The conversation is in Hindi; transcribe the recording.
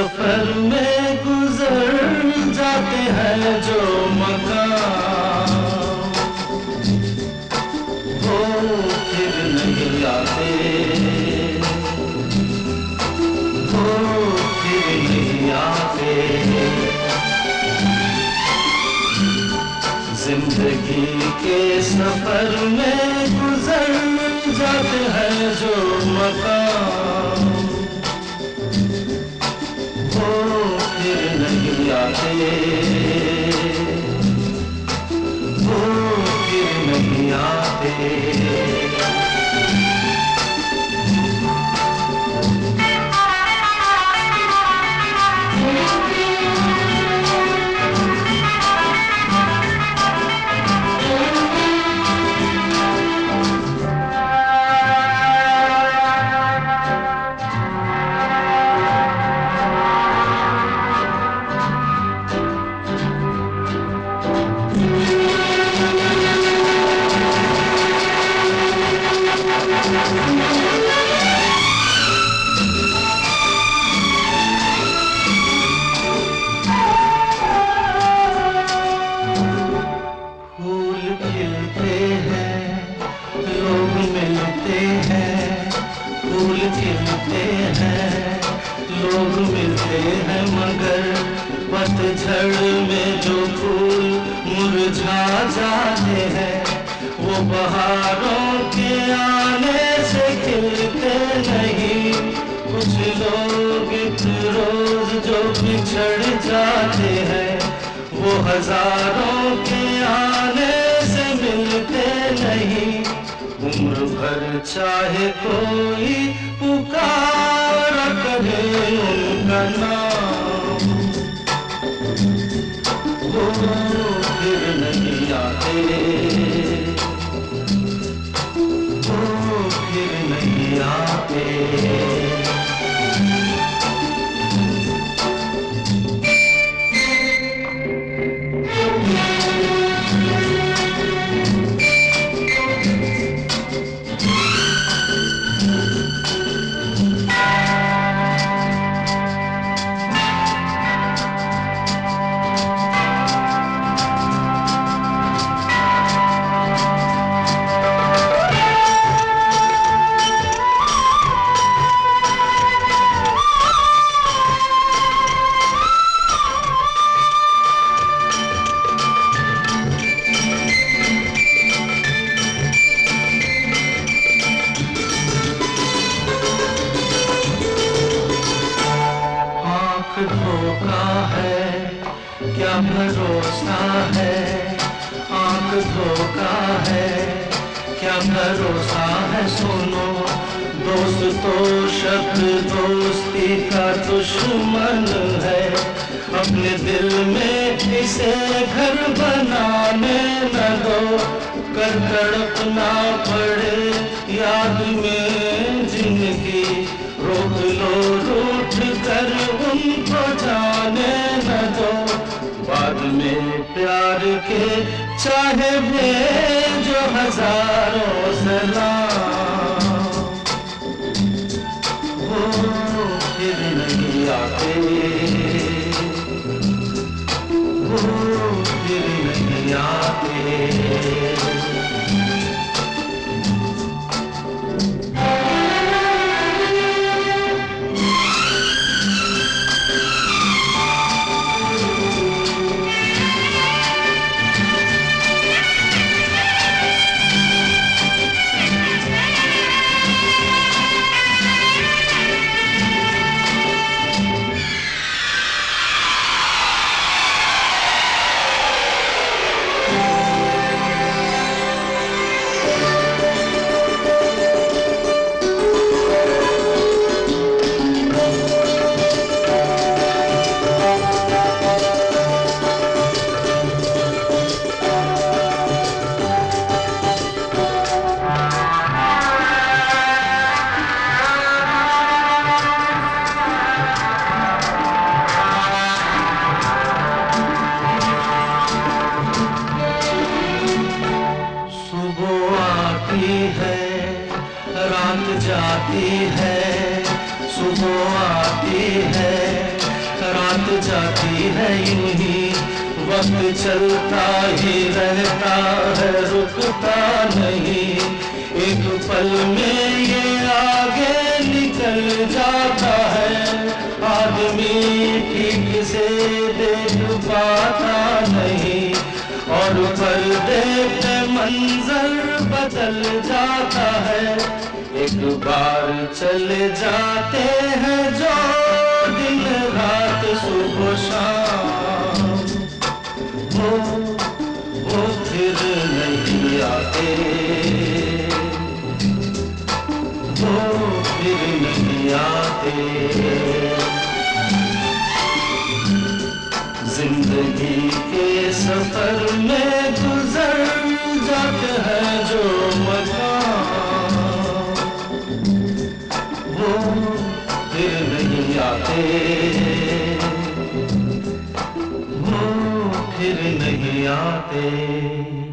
सफर में गुजर जाते हैं जो मकाम, वो फिर नहीं आते, वो फिर नहीं आते। जिंदगी के सफर में गुजर जाते हैं जो मकाम, वो फिर नहीं आते, वो फिर नहीं आते। फूल खिलते हैं, लोग मिलते हैं, मगर पतझड़ में जो फूल मुरझा जाते हैं, वो बहारों के आने से खिलते नहीं। कुछ लोग एक रोज जो बिछड़ जाते हैं, वो हजारों के आने से मिलते नहीं। उम्र भर चाहे कोई पुकारा करे उनका नाम, वो फिर नहीं आते, वो फिर नहीं आते। धोखा है क्या भरोसा है, आंख धोखा है क्या भरोसा है। सुनो दोस्त तो शब्द दोस्ती का दुश्मन है, अपने दिल में इसे घर बनाने न दो। कर तड़पना पड़े याद में जिंदगी, रोक लो रूठ कर उनको जाने न दो। बाद में प्यार के चाहे भेजो हजारों सलाम, वो फिर नहीं आते, वो फिर नहीं आते। रात जाती है, सुबह आती है, जाती है यूं ही, वक्त चलता ही रहता है, रुकता नहीं। एक पल में ये आगे निकल जाता है, आदमी ठीक से देख पाता नहीं, और पर्दे पे मंजर बदल जाता है। एक बार चले जाते हैं जो दिन रात सुबह शाम, वो फिर नहीं आते, वो फिर नहीं आते। जिंदगी के सफर में गुजर जाते हैं जो मकाम, वो फिर नहीं आते, वो फिर नहीं आते।